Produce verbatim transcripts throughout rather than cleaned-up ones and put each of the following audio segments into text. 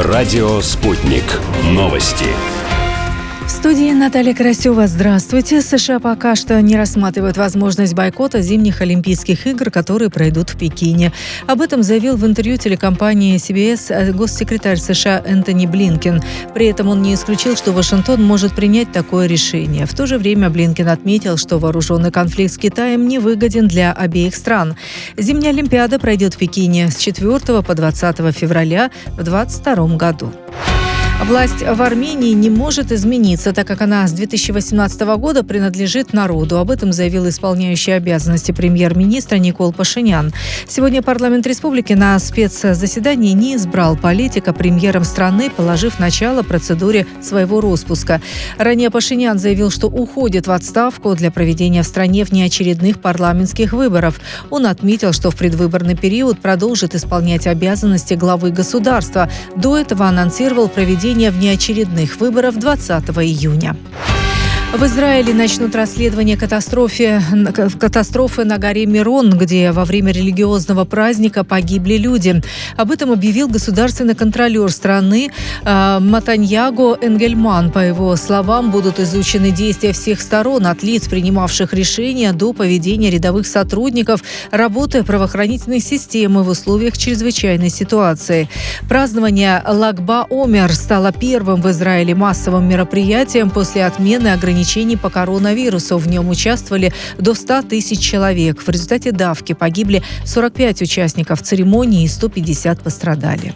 Радио «Спутник». Новости. В студии Наталья Карасева. Здравствуйте. США пока что не рассматривают возможность бойкота зимних Олимпийских игр, которые пройдут в Пекине. Об этом заявил в интервью телекомпании си би эс госсекретарь США Энтони Блинкен. При этом он не исключил, что Вашингтон может принять такое решение. В то же время Блинкен отметил, что вооруженный конфликт с Китаем невыгоден для обеих стран. Зимняя Олимпиада пройдет в Пекине с четвёртого по двадцатое февраля в двадцать втором году. Власть в Армении не может измениться, так как она с две тысячи восемнадцатого года принадлежит народу. Об этом заявил исполняющий обязанности премьер-министра Никол Пашинян. Сегодня парламент республики на спецзаседании не избрал политика премьером страны, положив начало процедуре своего распуска. Ранее Пашинян заявил, что уходит в отставку для проведения в стране внеочередных парламентских выборов. Он отметил, что в предвыборный период продолжит исполнять обязанности главы государства. До этого анонсировал проведение внеочередных выборов двадцатого июня. В Израиле начнут расследование катастрофы, катастрофы на горе Мирон, где во время религиозного праздника погибли люди. Об этом объявил государственный контролер страны э, Матаньяго Энгельман. По его словам, будут изучены действия всех сторон, от лиц, принимавших решения, до поведения рядовых сотрудников, работы правоохранительной системы в условиях чрезвычайной ситуации. Празднование Lag-ба-Омер стало первым в Израиле массовым мероприятием после отмены ограничений по коронавирусу. В нем участвовали до ста тысяч человек. В результате давки погибли сорок пять участников церемонии и сто пятьдесят пострадали.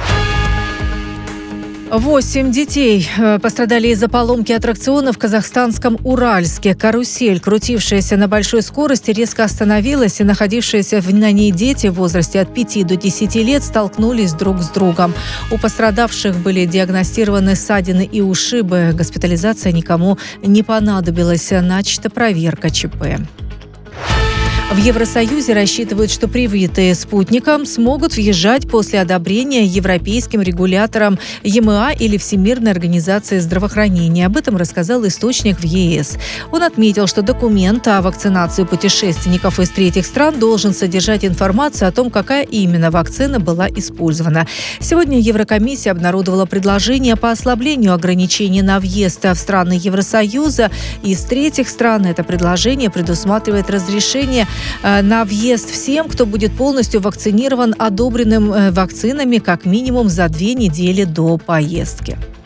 Восемь детей пострадали из-за поломки аттракциона в казахстанском Уральске. Карусель, крутившаяся на большой скорости, резко остановилась, и находившиеся на ней дети в возрасте от пяти до десяти лет столкнулись друг с другом. У пострадавших были диагностированы ссадины и ушибы. Госпитализация никому не понадобилась. Начата проверка ЧП. В Евросоюзе рассчитывают, что привитые спутником смогут въезжать после одобрения европейским регулятором е эм а или Всемирной организации здравоохранения. Об этом рассказал источник в е эс. Он отметил, что документ о вакцинации путешественников из третьих стран должен содержать информацию о том, какая именно вакцина была использована. Сегодня Еврокомиссия обнародовала предложение по ослаблению ограничений на въезд в страны Евросоюза. Из третьих стран это предложение предусматривает разрешение на въезд всем, кто будет полностью вакцинирован одобренным вакцинами как минимум за две недели до поездки.